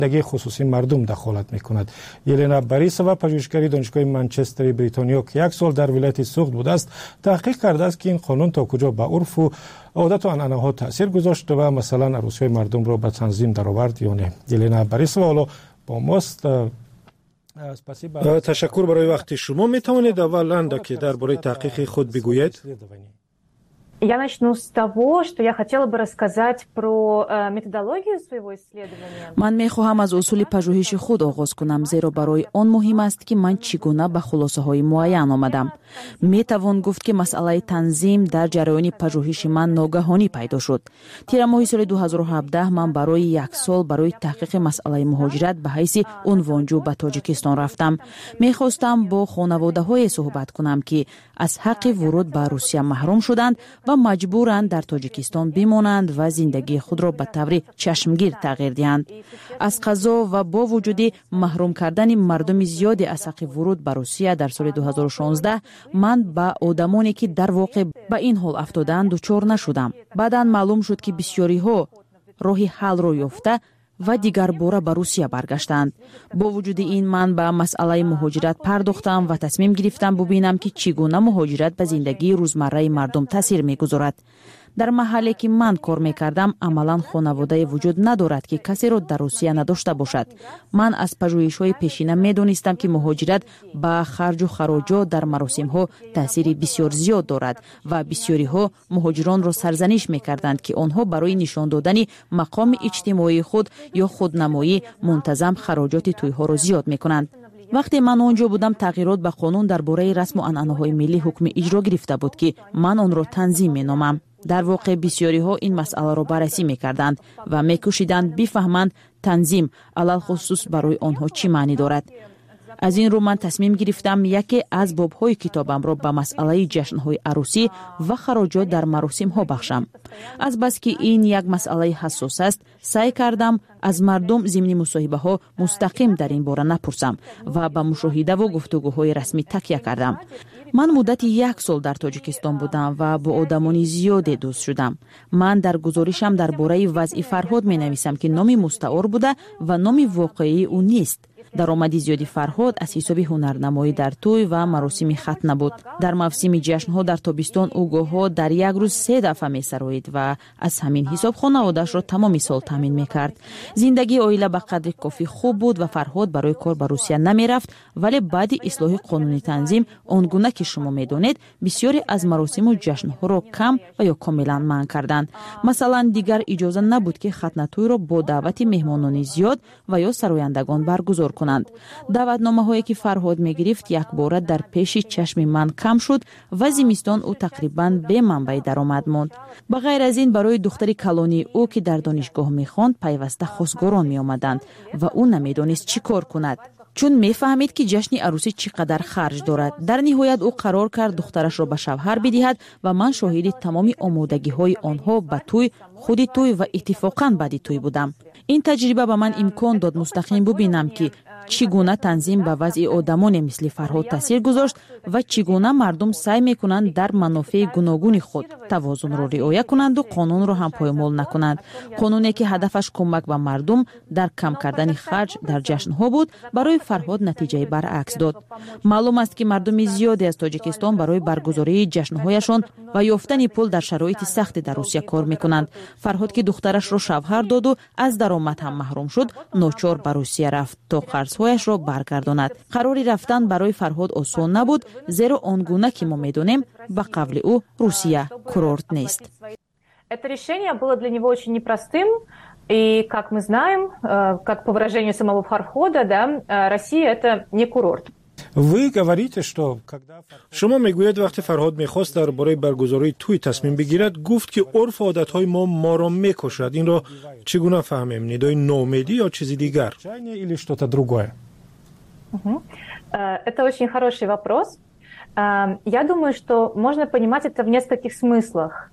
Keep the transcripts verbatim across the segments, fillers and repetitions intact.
زندگی خصوصی مردم دخالت میکند. یلنا باریسووا پژوهشگر دانشگاه منچستر بریتانیا که یک سال در ولایت سوخت بوده است تحقیق کرده است که این قانون تا کجا به عرف و عادت و عنعنه‌ها تاثیر گذاشته و مثلا عروسی‌های مردم را به تنظیم درآورد یا نه. یلنا باریسووا حالا با ماست. تشکر برای وقت شما. می توانید اولا که درباره تحقیق خود بگویید؟ Я начну с того, что я хотела бы рассказать про методологию своего исследования. من می‌خواهم از اصول پژوهش خود آغاز کنم زیرا برای آن مهم است که من چگونه به خلاصه‌های معین آمدم. می‌توان گفت که مسئله تنظیم در جریان پژوهش من ناگهانی پیدا شد. تیر ماه سال دو هزار و هفده من برای یک سال برای تحقیق مسئله مهاجرت به حیث عنوانجو به تاجیکستان رفتم. می‌خواستم با خانواده‌های صحبت کنم که از حق ورود به روسیه محروم شدند و مجبورند در تاجیکستان بمانند و زندگی خود را به طور چشمگیر تغییر دهند. از قضا و با وجود محروم کردن مردم زیادی از حق ورود به روسیه در سال دو هزار و شانزده من با آدمانی که در واقع به این حال افتادند دچار نشدم. بعداً معلوم شد که بسیاری ها راه حل را یافته و دیگر باره به روسیه برگشتند. با وجود این من به مسئله مهاجرت پرداختم و تصمیم گرفتم ببینم که چگونه مهاجرت به زندگی روزمره مردم تاثیر می‌گذارد. در محلی که من کار می‌کردم عملاً خانواده وجود ندارد که کسی را در روسیه نداشته باشد. من از پژوهش‌های پیشینه می‌دانستم که مهاجرت با خرج و خراجات در مراسم‌ها تأثیر بسیار زیاد دارد و بسیاری‌ها مهاجران را سرزنش می‌کردند که آنها برای نشان دادن مقام اجتماعی خود یا خودنمایی منتظم خراجات توی‌ها را زیاد می‌کنند. وقتی من آنجا بودم تغییرات به قانون درباره رسم و عنعنه‌های ملی حکم اجرا گرفته بود که من آن را تنظیم می‌نامم. در واقع بسیاری ها این مسئله را بررسی می‌کردند و می‌کوشیدند بفهمند تنظیم علل خصوص برای آنها چی معنی دارد. از این رو من تصمیم گرفتم یکی از باب‌های کتابم را به مسئله جشن‌های عروسی و خراجات در مراسم‌ها بخشم. از بس که این یک مسئله حساس است، سعی کردم از مردم ضمن مصاحبه‌ها مستقیم در این باره نپرسم و به مشاهده و گفتگوهای رسمی تکیه کردم. من مدت یک سال در تاجیکستان بودم و با آدمان زیادی دوست شدم. من در گزارشم درباره وضع فرهاد می‌نویسم که نام مستعار بوده و نام واقعی او نیست. درآمد زیادی فرهاد از حساب هنرنمایی در توی و مراسم ختنه بود. در موسم جشن‌ها در تابستان او گاه‌ها در یک روز سه دفعه می‌سرایید و از همین حساب خانواده‌اش را تمام سال تامین می‌کرد. زندگی عائله به قدر کافی خوب بود و فرهاد برای کار به روسیه نمی‌رفت، ولی بعد اصلاح قانونی تنظیم آنگونه که شما می‌دانید بسیاری از مراسم و جشن‌ها را کم و یا کاملاً منع کردند. مثلا دیگر اجازه نبود که ختنه توی را با دعوت مهمانان زیاد و یا سرایندگان برگزار کنند. دعوتنامه‌هایی که فرهاد می‌گرفت یک بار در پیش چشم من کم شد و زمستان او تقریباً به منبع درآمد ماند. بغیر از این برای دختری کلانی او که در دانشگاه می‌خواند پیوسته خواستگاران می‌آمدند و او نمی‌دانست چی کار کند. چون می‌فهمید که جشن عروسی چقدر خرج دارد. در نهایت او قرار کرد دخترش را به شوهر بدهد و من شاهد تمام آمادگی‌های آنها به توی، خود توی و اتفاقاً بعد توی بودم. این تجربه به من امکان داد مستقیم ببینم که چگونه تنظیم به وضع آدمان مثل فرهاد تاثیر گذاشت و چگونه مردم سعی میکنند در منافع گوناگون خود توازن را رعایت کنند و قانون را هم پایمال نکنند. قانونی که هدفش کمک به مردم در کم کردن خرج در جشن‌ها بود برای فرهاد نتیجه برعکس داد. معلوم است که مردم زیادی از تاجیکستان برای برگزاری جشن‌هایشان و یافتن پول در شرایط سخت در روسیه کار میکنند. فرهاد که دخترش را شوهر داد و از درآمد هم محروم شد، ناچار به روسیه رفت تا قرض‌هایش را برگرداند. قراری رفتن برای فرهاد آسان نبود، زیرا آنگونه که ما می‌دانیم به قول او روسیه کورورت نیست. Это решение было для него очень непростым, и, как мы знаем, как по выражению самого Фархода, да, Россия это не курорт. شما میگوید وقتی فرهاد میخواست درباره برگزاری توی تصمیم بگیرد گفت که عرف و عادتهای ما ما را میکشد. این را چگونه فهمیم؟ ندای نومیدی یا چیزی دیگر؟ Это очень хороший вопрос. Я думаю, что можно понимать это в нескольких смыслах.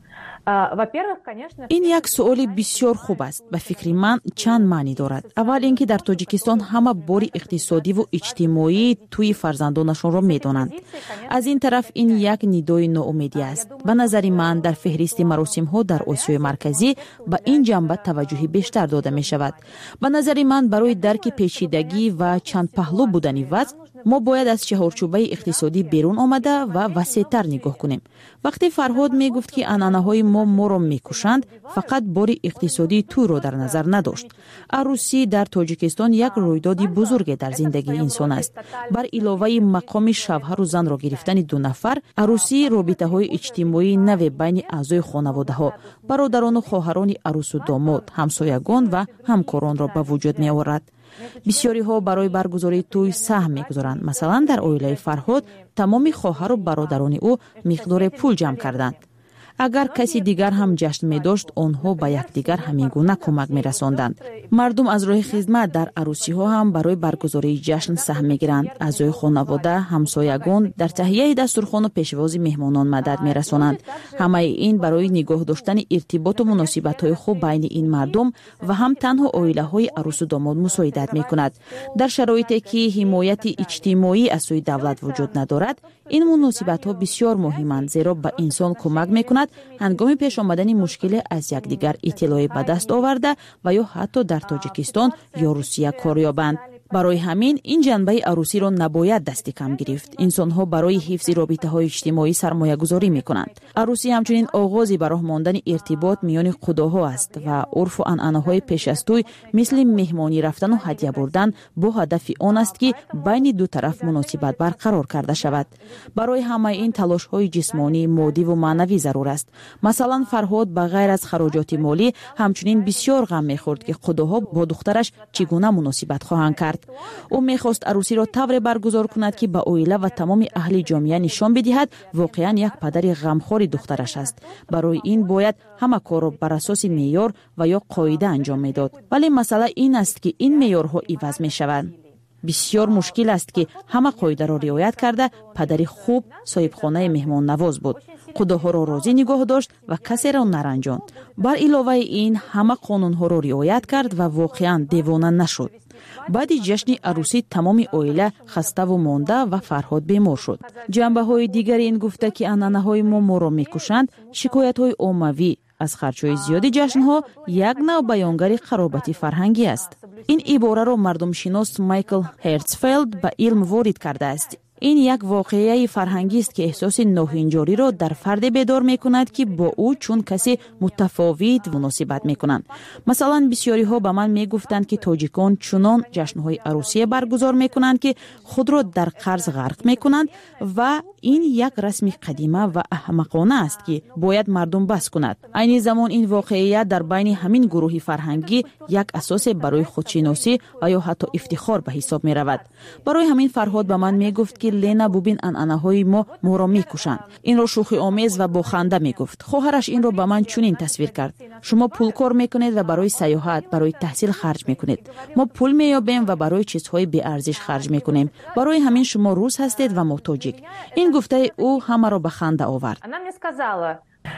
ин як суоли бисёр хуб аст. ба фикри ман чанд маънӣ дорад. аввал ин ки дар тоҷикистон ҳама бори иқтисодиву иҷтимоӣ тӯи фарзандонашонро медонанд. аз ин тараф ин як нидои ноумедӣ аст. ба назари ман дар феҳристи маросимҳо дар осиёи марказӣ ба ин ҷанба таваҷҷӯҳи бештар дода мешавад. ба назари ман барои дарки печидагӣ ва чандпаҳлӯ будани вазъ мо бояд аз чаҳорчӯбаи иқтисодӣ берун омада ва васеътар нигоҳ кунем. вақте Фарҳод мегуфт ки анъанаҳои мо моро мекушанд, фақат бори иқтисодии тӯйро дар назар надошт. арӯсӣ дар Тоҷикистон як рӯйдоди бузурге дар зиндагии инсон аст. бар иловаи мақоми шавҳару занро гирифтани ду нафар, арӯсӣ робитаҳои иҷтимоии наве байни аъзои хонаводаҳо, бародарону хоҳарони арӯсу домод, ҳамсоягон ва ҳамкоронро ба вуҷуд меорад. бисёриҳо барои баргузории тӯй саҳм мегузоранд. масалан, дар оилаи Фарҳод тамоми хоҳару бародарони ӯ миқдоре пул ҷамъ карданд. агар каси дигар ҳам ҷашн медошт, онҳо ба якдигар ҳамин гуна кӯмак мерасонданд. мардум аз роҳи хизмат дар арӯсиҳо ҳам барои баргузории ҷашн саҳм мегиранд. аъзои хонавода, ҳамсоягон дар таҳияи дастурхону пешвози меҳмонон мадад мерасонанд. ҳамаи ин барои нигоҳ доштани иртиботу муносибатҳои хуб байни ин мардум ва ҳам танҳо оилаҳои арӯсу домод мусоидат мекунад. дар шароите ки ҳимояти иҷтимоӣ аз сӯи давлат вуҷуд надорад, ин муносибатҳо бисёр муҳиманд, зеро ба инсон кӯмак мекунад ҳангоми пеш омадани мушкиле аз якдигар иттилоӣ ба даст оварда ва ё ҳатто дар Тоҷикистон ё Русия кор ёбанд. барои ҳамин ин ҷанбаи арӯсиро набояд дасти кам гирифт. инсонҳо барои ҳифзи робитаҳои иҷтимоӣ сармоягузорӣ мекунанд. арӯсӣ ҳамчунин оғози ба роҳ мондани иртибот миёни худоҳо аст ва урфу анъанаҳои пеш аз тӯй мисли меҳмонӣ рафтану ҳадя бурдан бо ҳадафи он аст ки байни ду тараф муносибат барқарор карда шавад. барои ҳамаи ин талошҳои ҷисмонӣ, моддиву маънавӣ зарур аст. масалан, Фарҳод ба ғайр аз хароҷоти молӣ ҳамчунин бисёр ғам мехӯрд ки худоҳо бо духтараш чӣ гуна муносибат хоҳанд кард. ӯ мехост арӯсиро тавре баргузор кунад ки ба оила ва тамоми аҳли ҷомеа нишон бидиҳад воқеан як падари ғамхори духтараш аст. барои ин бояд ҳама корро бар асоси меъёр ва ё қоида анҷом медод. вале масъала ин аст ки ин меъёрҳо иваз мешаванд. бисёр мушкил аст ки ҳама қоидаро риоят карда падари хуб соҳибхонаи меҳмоннавоз буд. худоҳоро розӣ нигоҳ дошт ва касеро наранҷонд. бар иловаи ин ҳама қонунҳоро риоят кард ва воқеан девона нашуд. баъди ҷашни арӯсӣ тамоми оила хаставу монда ва Фарҳод бемор шуд. ҷанбаҳои дигари ин гуфта ки анъанаҳои мо моро мекушанд, шикоятҳои оммавӣ аз харчҳои зиёди ҷашнҳо як навъ баёнгари қаробати фарҳангӣ аст. ин ибораро мардумшинос Майкл Херцфелд ба илм ворид кардааст. ин як воқеаи фарҳангист ки эҳсоси ноҳинҷориро дар фарде бедор мекунад ки бо ӯ чун каси мутафовит муносибат мекунанд. масалан, бисёриҳо ба ман мегуфтанд ки тоҷикон чунон ҷашнҳои арӯсие баргузор мекунанд ки худро дар қарз ғарқ мекунанд ва ин як расми қадима ва аҳмақона аст ки бояд мардум бас кунад. айни замон ин воқеия дар байни ҳамин гурӯҳи фарҳангӣ як асосе барои худшиносӣ ва ё ҳатто ифтихор ба ҳисоб меравад. барои ҳамин Фарҳод ба ман мегуфт ки Лена, бубин анъанаҳои мо моро мекушанд. инро шӯхиомез ва бо ханда мегуфт. хоҳараш инро ба ман чунин тасвир кард: шумо пулкор мекунед ва барои саёҳат, барои таҳсил харҷ мекунед. мо пул меёбем ва барои чизҳои беарзиш харҷ мекунем. барои ҳамин шумо рус ҳастед ва мо тоҷик. ин гуфтаи ӯ ҳамаро ба ханда овард. Она мне сказала,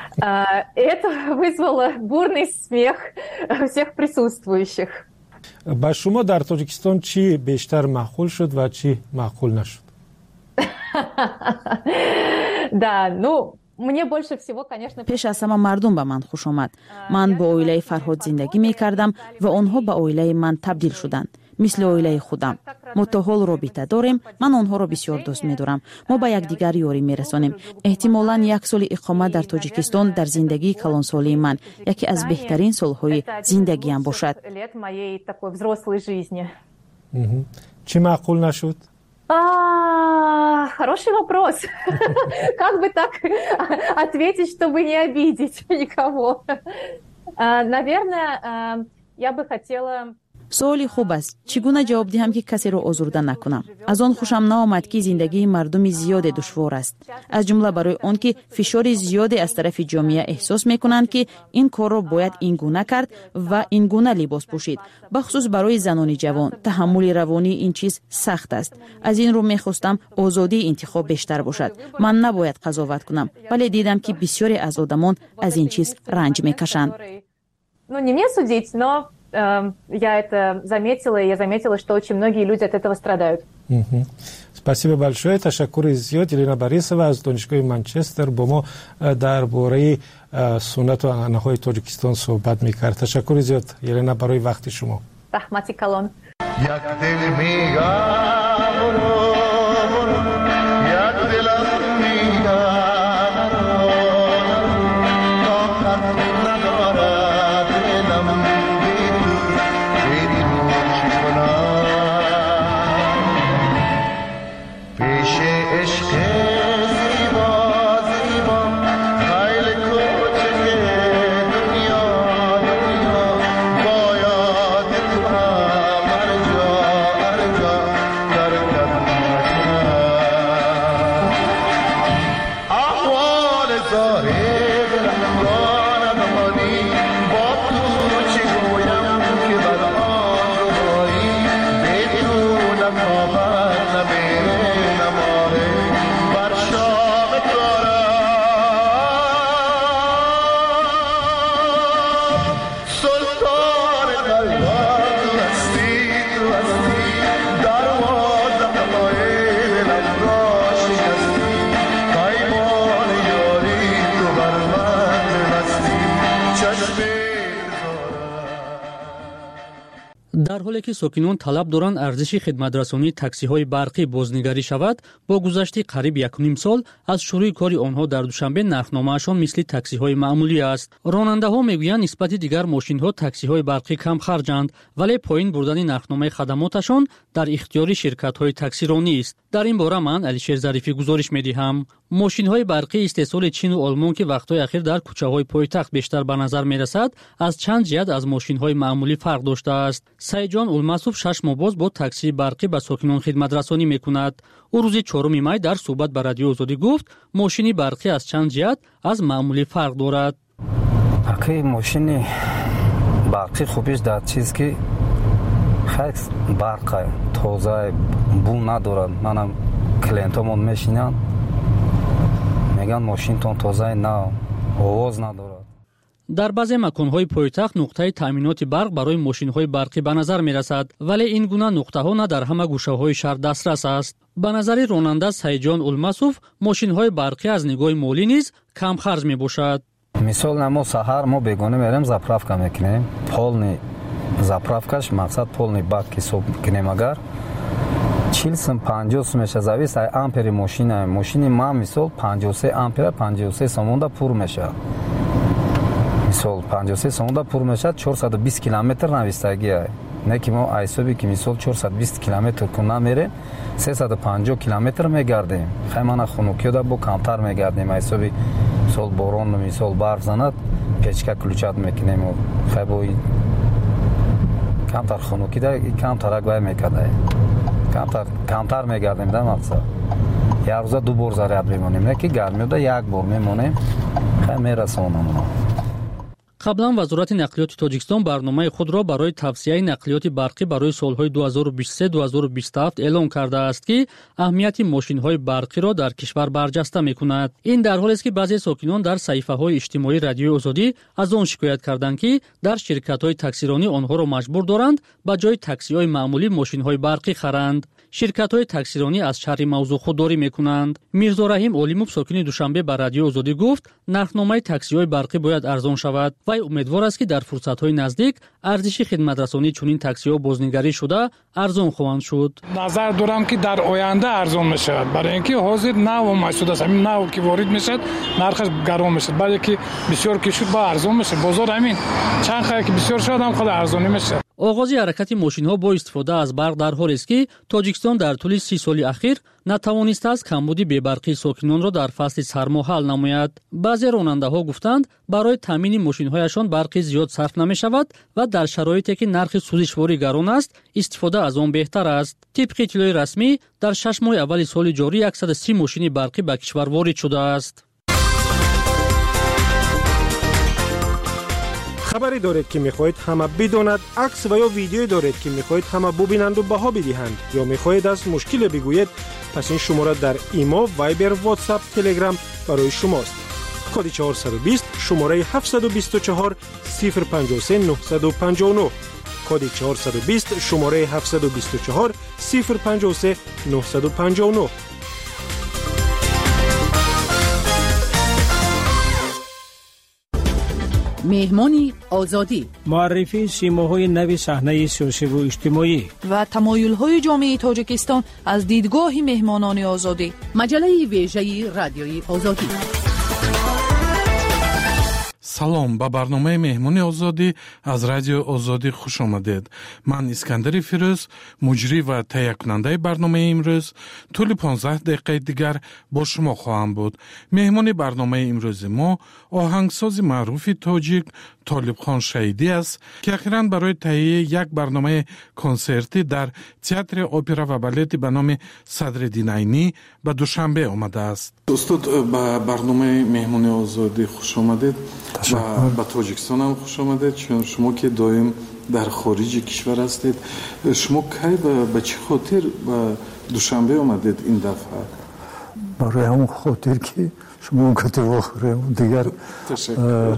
это вызвало бурный смех всех присутствующих. ба шумо дар Тоҷикистон чӣ бештар маъқул шуд ва чӣ маъқул нашуд? Да, ну, мне больше всего, конечно... пеш аз ҳама мардум ба ман хуш омад. ман бо оилаи Фарҳод зиндагӣ мекардам ва онҳо ба оилаи ман табдил шуданд. мисли оилаи худам. мо то ҳол робита дорем. ман онҳоро бисёр дӯст медорам. мо ба якдигар ёрӣ мерасонем. эҳтимолан як соли иқомат дар Тоҷикистон дар зиндагии калонсолии ман яке аз беҳтарин солҳои зиндагиам бошад. чӣ маъқул нашуд? А, хороший вопрос. Как бы так ответить, чтобы не обидеть никого? Наверное, я бы хотела... سوالی خوب است. چگونه جواب دهم که کسی را آزرده نکنم؟ از آن خوشم نآمد که زندگی مردم زیاد دشوار است. از جمله برای آن که فشار زیادی از طرف جامعه احساس میکنند که این کار را باید این گونه کرد و این گونه لباس پوشید. بخصوص برای زنان جوان تحمل روانی این چیز سخت است. از این رو میخواستم آزادی انتخاب بیشتر باشد. من نباید قضاوت کنم، ولی دیدم که بسیاری از آدمان از این چیز رنج میکشند. Ну, не мне судить, но э, я это заметила, и я заметила, что очень многие люди от этого страдают. Спасибо большое. تشکر زیاد. یلنا باریسова از دانشگاه منچستر با ما درباره سنت و عنعنه‌های تاجیکستان صحبت می‌کرد. تشکر زیاد یلنا برای وقت شما. رحمتی کلان. در حالی که ساکنان طلب دارند ارزش خدمترسانی تاکسی‌های برقی بازنگری شود، با گذشت قریب یک نیم سال از شروع کار آنها در دوشنبه نرخنامه‌شان مثل تاکسی‌های معمولی است. راننده‌ها میگویند نسبت دیگر ماشین‌ها تاکسی‌های برقی کم خرجند، ولی پایین بردن نرخنامه خدماتشان در اختیار شرکت‌های تاکسیرانی است. در این باره من علیشیر ظریفی گزارش می‌دهم. ماشین‌های برقی استحصال چین و آلمان که وقت‌های اخیر در کوچه‌های پایتخت بیشتر به نظر می‌رسد، از چند جهت از ماشین‌های معمولی فرق داشته است. سعیدجان اولماسوف شش ماه باز با تاکسی برقی به ساکنان خدمت رسانی می‌کند. او روز چهارم می در صحبت با رادیو آزادی گفت ماشین برقی از چند جهت از معمولی فرق دارد. اکی ماشین برقی خوبیش در چیز که خیلی برق تازه بو ندارد. منم کلینتامون میشینن میگن ماشین تون تازه نه آواز ندارد. در بعضی مکان‌های پایتخت نقطه تامینات برق برای ماشین‌های برقی به نظر می‌رسد، ولی این گونه نقطه‌ها نه در همه گوشه‌های شهر دسترس است. به نظر راننده سعیدجان اولماسوف ماشین‌های برقی از نگاه مالی نیز کم خرج می‌باشد. مثال ما سحر ما بیگانه میریم заправка میکنیم، полный заправкаш мақсад полный бак حساب کنیم. اگر چهل سم پنجاه سم میشه зависит از ампери ماشین. ماشین ما مثال پنجاه و سه ампер پنجاه و سه سوموندا پر میشه. مثال پنجاه و سه سوموندا پر میشه چهارصد و بیست کیلومتر نویستگی است. نه که ما حسابی که مثال چهارصد و بیست کیلومتر کنیم میره سیصد و پنجاه کیلومتر میگردیم. خیلی خنوکی دا با کمتر میگردیم. حسابی مثال باران مثال برف زند پیچکا کلوچات میکنیم و خیلی کمتر خنوکی دا کمتر اگوی میکرده. کمتر کمتر میگردیم در مقصد. یک روز دو بار زرد میمونیم. نه که گرمی دا یک بار میمونیم. خیلی میرسونم. قبلا وزارت نقلیات تاجیکستان برنامه خود را برای توسعه نقلیات برقی برای سالهای دو هزار و بیست و سه تا دو هزار و بیست و هفت اعلام کرده است که اهمیت ماشین‌های برقی را در کشور برجسته می‌کند. این در حالی است که بعضی ساکنان در صفحه‌های اجتماعی رادیو آزادی از آن شکایت کردند که در شرکت‌های تاکسیرانی آنها را مجبور دارند به جای تاکسی‌های معمولی ماشین‌های برقی خرند. شرکت‌های تاکسیرانی از شرح موضوع خودداری می‌کنند. میرزا رحیم علیموف ساکن دوشنبه به رادیو آزادی گفت نرخنامه تاکسی‌های برقی باید ارزان شود. وی امیدوار است که در فرصت‌های نزدیک ارزش خدمترسانی چنین تاکسی‌ها بازنگری شده ارزان خواهند شد. نظر دارم که در آینده ارزان می‌شود، برای اینکه حاضر نو محسود است. همین نو که وارد میشد نرخش گران میشد، بعد که بسیار کشید با ارزان میشه. بازار همین چند خیلی که بسیار شد هم خود ارزانی میشه. оғози ҳаракати мошинҳо бо истифода аз барқ дар ҳоле аст ки тоҷикистон дар тӯли си соли ахир натавонистааст камбуди бебарқии сокинонро дар фасли сармо ҳал намояд. баъзе ронандаҳо гуфтанд барои таъмини мошинҳояшон барқи зиёд сарф намешавад ва дар шароите ки нархи сӯзишворӣ гарон аст истифода аз он беҳтар аст. тибқи иттилои расмӣ дар шаш моҳи аввали соли ҷорӣ яксад и си мошини барқӣ ба кишвар ворид шудааст. خبری دارید که میخواهید همه بداند، عکس و یا ویدیویی دارید که میخواهید همه ببینند و بها بدهند یا میخواهید از مشکل بگویید، پس این شماره در ایما، وایبر، واتساپ، تلگرام برای شماست. کد چهارصد و بیست شماره هفتصد و بیست و چهار صفر پنجاه و سه نهصد و پنجاه و نه. کد چهارصد و بیست شماره هفتصد و بیست و چهار صفر پنجاه و سه نهصد و پنجاه و نه. مهمانی آزادی، معرفی سیماهای نو صحنه سیاسی و اجتماعی و تمایل‌های جامعه تاجیکستان از دیدگاه مهمانان آزادی. مجله ویژه رادیوی آزادی. салом ба барномаи меҳмони озодӣ аз радиои озодӣ хуш омадед. ман искандари фирӯз, муҷрӣ ва таҳиякунандаи барномаи имрӯз тӯли понздаҳ дақиқаи дигар бо шумо хоҳам буд. меҳмони барномаи имрӯзи мо оҳангсози маъруфи тоҷик Толибхон Шаҳидӣ аст, ки ахиран барои таҳияи як барномаи консертӣ дар театри опера ва балети ба номи Садреддин Айнӣ ба Душанбе омадааст. устод, ба барномаи меҳмони озодӣ хуш омадед. ба Тоҷикистон ҳам хуш омадед, чун шумо ки доим дар хориҷи кишвар ҳастед. шумо кай ба чӣ хотир ба Душанбе омадед ин дафъа? барои ҳамон хотир ки шумо гуфтед вохӯрем дигар. ташаккур.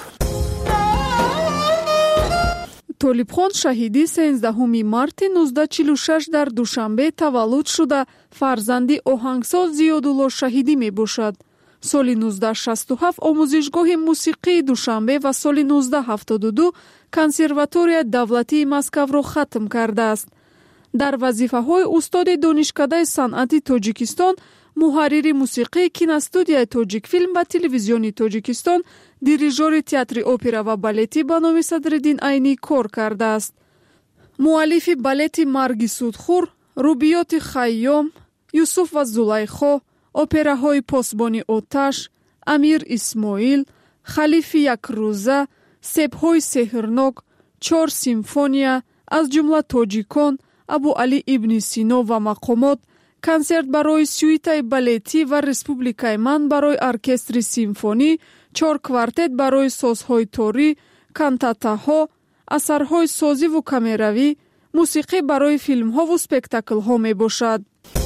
Толибхон Шаҳидӣ сенздаҳуми марти нуздаҳ чилу шаш дар Душанбе таваллуд шуда фарзанди оҳангсоз Зиёдулло Шаҳидӣ мебошад. соли нуздаҳ шасту ҳафт омӯзишгоҳи мусиқии Душанбе ва соли нуздаҳ ҳафтоду ду консерваторияи давлатии Москавро хатм кардааст. дар вазифаҳои устоди донишкадаи санъати Тоҷикистон, муҳаррири мусиқии киностудияи Тоҷикфилм ва телевизиони Тоҷикистон, дирижёри театри опера ва балети ба номи Садреддин Айнӣ кор кардааст. муаллифи балети Марги Судхӯр, рубиёти Хайём, Юсуф ва Зулайхо, операҳои Посбони оташ, Амир Исмоил, Халифи Якрӯза, Себҳои сеҳрнок, Чор симфония, аз ҷумла Тоҷикон, Абу Али ибни Сино ва мақомот, консерт барои сюитаи балетӣ ва Республикаи ман барои оркестри симфонӣ, чор квартет барои созҳои торӣ, кантатаҳо, асарҳои созиву камеравӣ, мусиқӣ барои филмҳову спектаклҳо мебошад.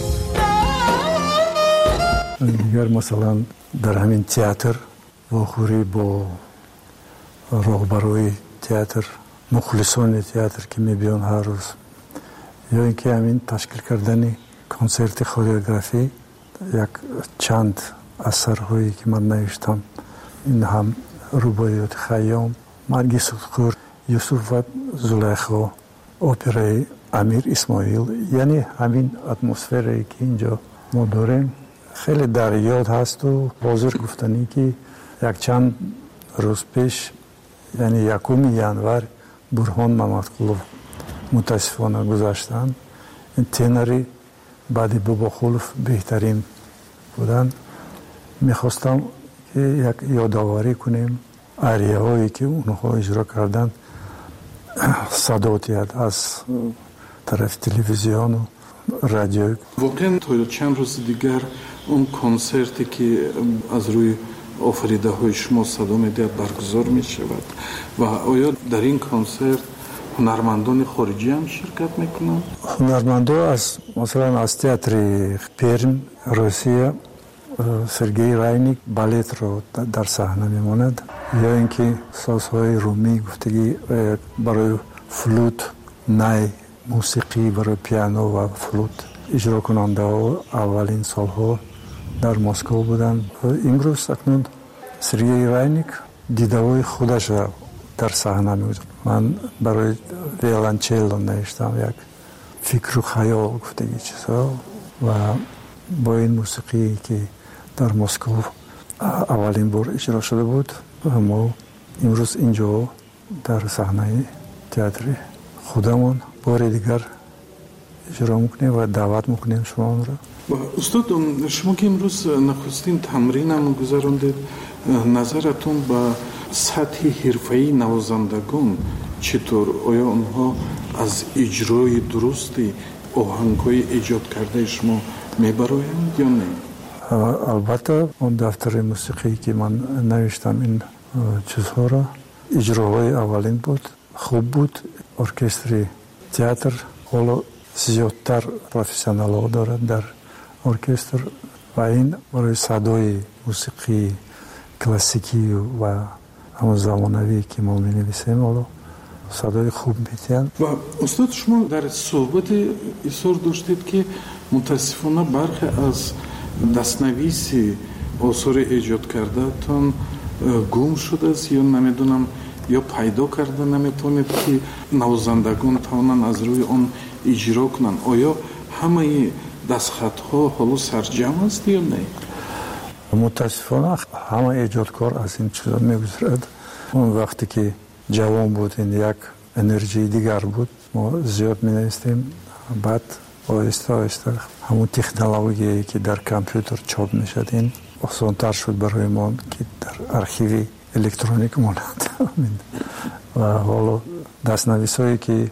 дигар масалан дар ҳамин театр вохӯрӣ бо роҳбарои театр, мухлисони театр ки мебиён ҳар рӯз, ё ин ки ҳамин ташкил кардани консерти хореографӣ, як чанд асарҳое ки ман навиштам, ин ҳам рубоиёти Хайём, Марги Судхӯр, Юсуф ва Зулайхо, операи Амир Исмоил, яъне ҳамин атмосферае ки инҷо мо дорем хеле дар ёд ҳасту ҳозир гуфтанӣ ки якчанд рӯз пеш, яъне якуми январ Бурҳон Мамадқулов мутаассифона гузаштанд. ин тенари баъди Бобохулов беҳтарин буданд. мехостам ки як ёдоварӣ кунем арияҳое ки онҳо иҷро карданд, садоти аз тарафи телевизиону радио. воқеан то чанд рӯзи дигар он консерте ки аз рӯи офаридаҳои шумо садо медиҳад баргузор мешавад ва оё дар ин консерт ҳунармандони хориҷӣ ҳам ширкат мекунанд? ҳунармандо аз масалан аз театри Перм, Русия, Сергей Райник балетро дар саҳна мемонад, ё ин ки созҳои румӣ гуфтагӣ барои флут, най, мусиқӣ барои пиано ва флут иҷрокунандаҳо аввалин солҳо дар Москав буданд. имрӯз акнун Сергей Райник дидавои худашро дар саҳна мегузорад. ман барои виолончелло навиштам як фикру хаёл гуфтагӣ чизҳо ва бо ин мусиқие ки дар Москав аввалин бор иҷро шуда буд, мо имрӯз инҷо дар саҳнаи театри خودمون بار دیگر اجرا میکنیم و دعوت میکنیم شما را. استاد شما که امروز نخستین تمرین هم گذراندید، نظرتون با سطح حرفه‌ای نوازندگان چطور؟ آیا آنها از اجرای درستی آهنگ‌های ایجاد کرده شما میبرایند یا نه؟ البته اون دفتر موسیقی که من نوشتم این چیزها را اجراهای اولین بود، خوب بود. ارکستر تئاتر حالا زیادتر پروفسیونال ها دارد در ارکستر و این برای صدای موسیقی کلاسیکی و همون زمانوی که ما می نویسیم حالا صدای خوب میتین. و استاد شما در صحبت اصرار داشتید که متاسفانه برخی از دستنویسی آثار ایجاد کرده تان گم شده است یا نمیدونم یا پیدا کرده نمیتونید که نوازندگان توانند از روی آن اجرا کنند. آیا همه دستخط ها حالا سرجم است یا نه؟ متاسفانه همه ایجادکار از این چیزا میگذرد. اون وقتی که جوان بود این یک انرژی دیگر بود، ما زیاد می نویسیم. بعد آهسته آهسته همون تکنولوژی که در کامپیوتر چاپ می شد این آسان‌تر شد برای ما که در ارشیو الکترونیک ماند. و حالا دستنویسایی که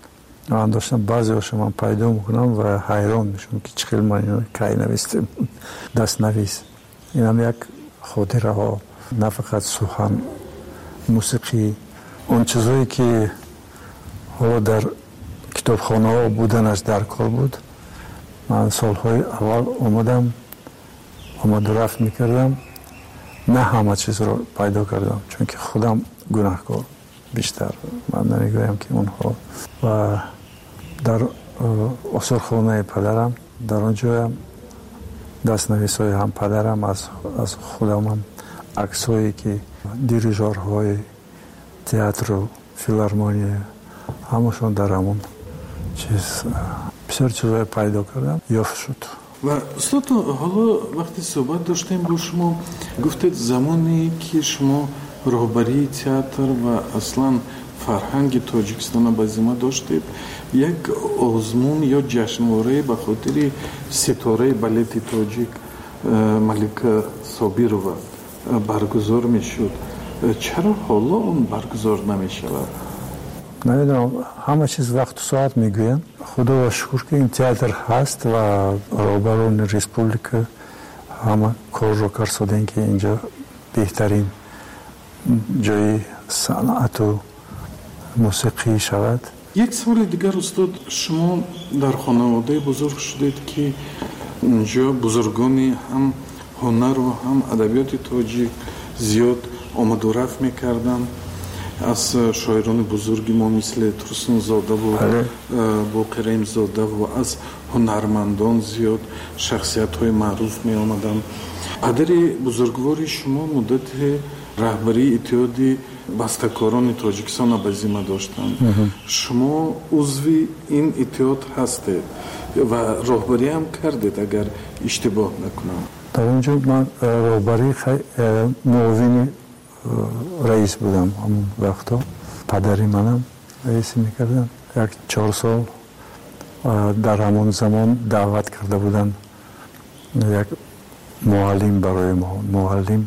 من داشتم بعضی هاشو من پیدا میکنم و حیران میشم که چقدر من اینو کی نوشتم. دستنویس این هم یک خاطره ها، نه فقط سخن، موسیقی، اون چیزایی که حالا در کتابخانه ها بودنش در کار بود. من سالهای اول آمدم آمد و رفت میکردم، نه همه چیز رو پیدا کردم چون که خودم گناهکار بیشتر من نمیگویم که اونها. و در آثارخانه پدرم در آنجا هم دستنویس‌های هم پدرم از از خودم هم عکسایی که دیریژورهای تئاتر و فیلارمونی همشون در همون چیز بسیار چیزای پیدا کردم یافت شد. و استاد حالا وقتی صحبت داشتیم با شما گفتید زمانی که شما رهبری تئاتر و اصلا فرهنگ تاجیکستان به ذمه داشتید، یک آزمون یا جشنواره به خاطر ستاره بالت تاجیک ملکه صابیرова برگزار میشد. چرا حالا اون برگزار نمیشود؟ نمیدونم، همه چیز وقت و ساعت میگوین. خدا و شکر که این تئاتر هست و رهبران ریسپوبلیکا همه کار رو کردن که اینجا بهترین جای صنعت و موسیقی شود. یک سوال دیگر استاد، شما در خانواده بزرگ شدید که اینجا بزرگانی هم هنر و هم ادبیات تاجیک زیاد آمد و رفت میکردن. از شاعران بزرگی ما مثل ترسون زاده و باقریم زاده و از هنرمندان زیاد شخصیت های معروف می آمدن. پدر بزرگواری شما مدت رهبری اتحاد بسته‌کاران تاجیکستان به ذمه داشتند. شما عضو این اتحاد هستید و رهبری هم کردید اگر اشتباه نکنم. در اونجا من رهبری معاون رئیس بودم. همون وقتا پدری منم رئیس میکردن. یک چهار سال در همون زمان دعوت کرده بودن یک معلم برای ما. معلم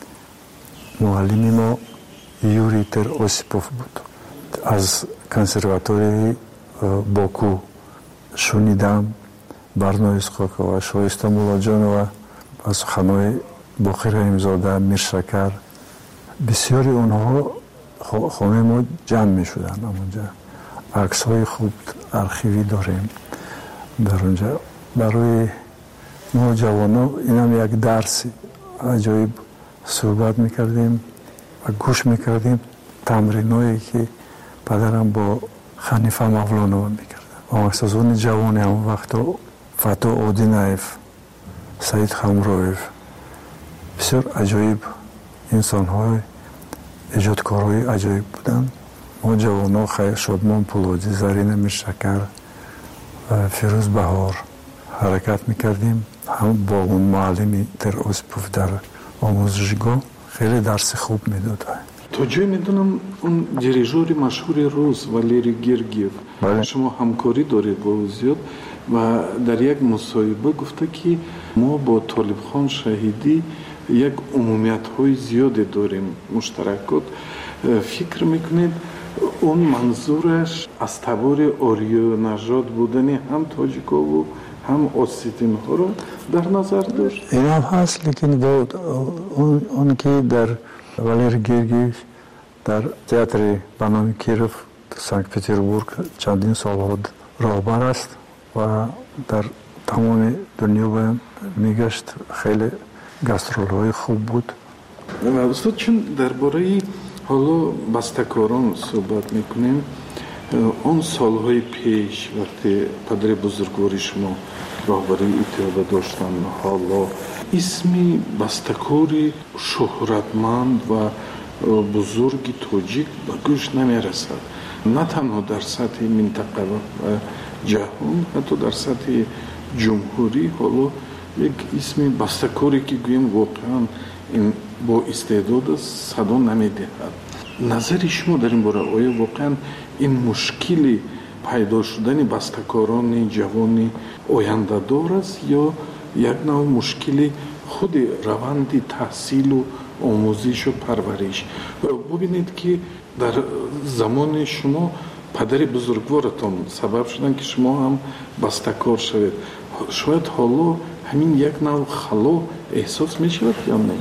معلمی ما یوری تر اوسیپوف بود. از کنسرواتوری باکو شنیدم برنامه اسقاقا و شایسته مولاجانова از خانه باقر امزاده، میرشکر، بسیاری اونها خانه ما جمع می شدن. اونجا عکس های خوب ارخیوی داریم در اونجا. برای ما جوانان اینم یک درس عجایب صحبت میکردیم و گوش میکردیم تمرین هایی که پدرم با خنیفه مولانا میکردن. آهنگسازان جوانی هم وقتا فتا آدینایف، سعید خمرویف، بسیار عجایب انسان های ایجادکارهای عجایب بودن. ما جوانان خیر شادمان پولادی، زرین میرشکر و فیروز بهار حرکت میکردیم. هم با اون معلمی در اوسیپوف در آموزشگاه خیلی درس خوب میداد. تو جای میدونم اون دیریژور مشهور روس والری گرگیف شما همکاری دارید با او زیاد و در یک مصاحبه گفته که ما با طالب خان شهیدی یک عمومیت های زیادی داریم مشترکات. فکر میکنید اون منظورش از تبار آریو نژاد بودن هم تاجیکا و هم اوسیتین ها رو در نظر داشت؟ این هم هست، لیکن با اون, اون که در والری گرگیف در تئاتر بنامی کیروف سانکت پتربورگ چندین سال راهبر است و در تمام دنیا میگشت. خیلی گاسترول های خوب بود. استاد چون درباره حالا بسته‌کاران صحبت میکنیم، اون سالهای پیش وقتی پدر بزرگوار شما راهبری ایتالیا داشتن، حالا اسمی بسته‌کاری شهرتمند و بزرگی تاجیک به گوش نمیرسد، نه تنها در سطح منطقه و جهان، حتی در سطح جمهوری. حالا یک اسم بسته‌کاری که گویم واقعا این با استعداد صدا نمیدهد. نظر شما در این باره آیا واقعا این مشکلی پیدا شدن بسته‌کاران جوان آینده دار است یا یک نوع مشکلی خود روند تحصیل و آموزش و پرورش؟ ببینید که در زمان شما پدر بزرگوارتان سبب شدن که شما هم بسته‌کار شوید. شاید حالا همین یک نوع خلا احساس می شود یا نه؟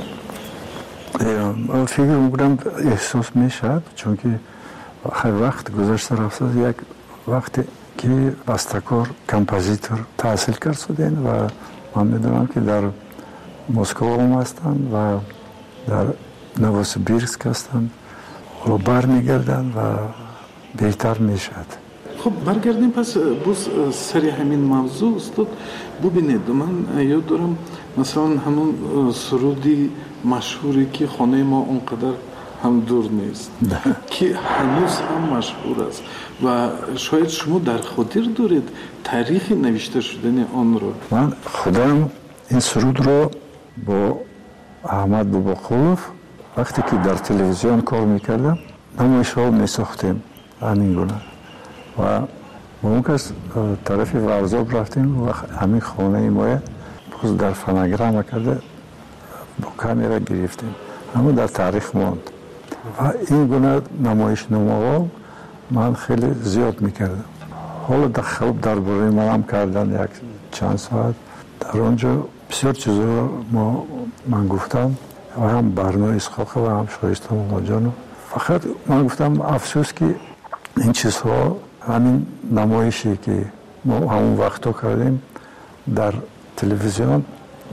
فکر میکنم احساس می شود، چون که خیلی وقت گذشته رفته، یک وقتی که بسته‌کار کمپوزیتور تحصیل کرد شدین و من میدونم که در مسکو هم هستن و در نووسیبیرسک هستن و برمیگردن و بهتر میشد. خب برگردیم پس باز سری همین موضوع استاد. ببینید من یاد دارم مثلا همون سرودی مشهوری که خانه ما اونقدر هم دور نیست که هنوز هم مشهور است و شاید شما در خاطر دارید تاریخ نوشته شدن آن رو. من خودم این سرود رو با احمد باباقولوف وقتی که در تلویزیون کار میکردم نمایش ها میساختیم همین گونه و با اون کس طرف ورزاب رفتیم و همین خانه ما باز در فناگرام کرده با کامیرا گرفتیم، اما در تاریخ ماند و این گونه نمایش نماها من خیلی زیاد میکردم. حالا در خواب درباره من هم کردن یک چند ساعت در آنجا بسیار چیزا ما من گفتم و هم برنامه اسحاق و هم شایسته ماجانو. فقط من گفتم افسوس که این چیزها همین نمایشی که ما همون وقتا کردیم در تلویزیون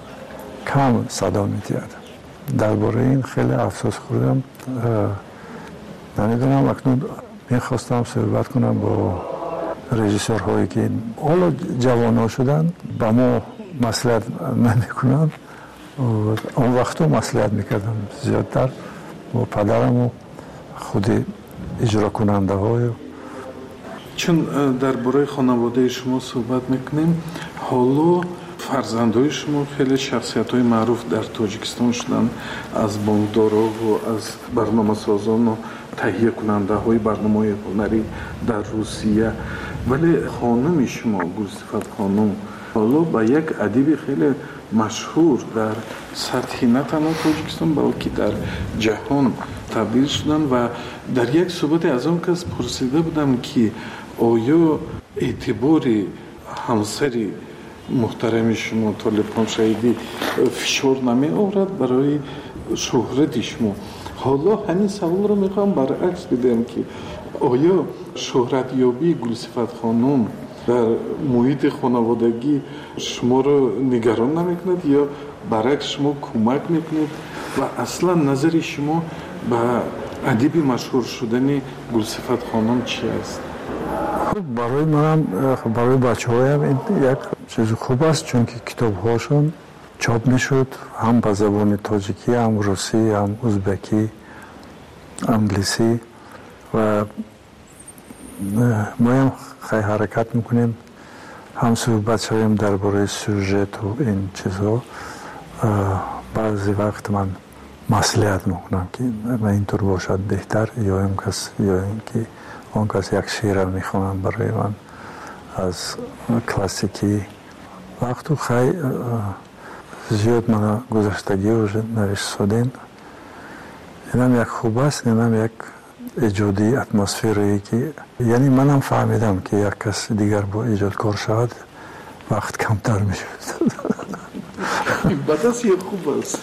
کم صدا می‌داد. درباره این خیلی افسوس خوردم. نمیدونم اکنون میخواستم صحبت کنم با رژیسورهایی که حالا جوان‌ها شدن با ما مصلحت نمی‌کنن. اون وقتا مصلحت می‌کردم زیادتر با پدرم و خود اجرا کننده های. چون درباره خانواده شما صحبت میکنیم، حالا فرزندای شما خیلی شخصیت های معروف در تاجیکستان شدن، از بانکدارا و از برنامه سازان و تهیه کننده های برنامه هنری در روسیه، ولی خانم شما گلصفت خانم حالا با یک ادیب خیلی مشهور در سطح نه تنها تاجیکستان بلکه در جهان تبدیل شدن و در یک صحبت از اون کس پرسیده بودم که آیا اعتبار همسری محترم شما طالب خان شهیدی فشار نمی آورد برای شهرت شما؟ حالا همین سوال رو میخوام برعکس بدم که آیا شهرت یابی گلصفت خانم در محیط خانوادگی شما رو نگران نمیکند یا برعکس شما کمک میکنید و اصلا نظر شما به ادیب مشهور شدن گلصفت خانم چی است؟ خب برای منم برای بچه‌هایم این یک چیز خوب است، چون که کتاب‌هاشون چاپ میشد هم به زبان تاجیکی، هم روسی، هم ازبکی، انگلیسی و ما هم خیلی حرکت میکنیم، هم صحبت شویم درباره سوژت و این چیزها. بعضی وقت من маслиҳат мекунам ки اینطور бошад беҳтар ё ин кас ё ин ки он кас як шеъра мехонад барои ман аз классики вақту хай зиёд мана гузаштагӣ уже навиштсодем инам як хуб аст инам як эҷоди атмосферае ки яъне манам фаҳмидам ки як кас дигар бо эҷодкор шавад вақт камтар мешавад баъд як хуб аст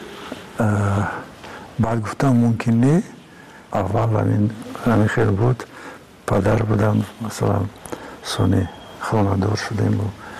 баъд гуфтам мумкин не аввал ҳамин хел буд падар будам масалан сони хонадор шудем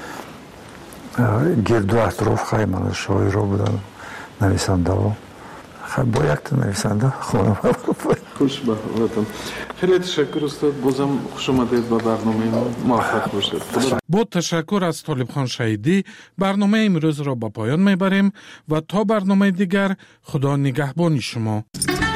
гирду атроф хай мана шоиро будам нависандао бо якта нависанда хона хушбахтам хеле ташаккур устод бозам хушомадед ба барномаи мо муваффақ бошед бо ташаккур аз Толибхон Шаҳидӣ барномаи имрӯзро ба поён мебарем ва то барномаи дигар худо нигаҳбони шумо.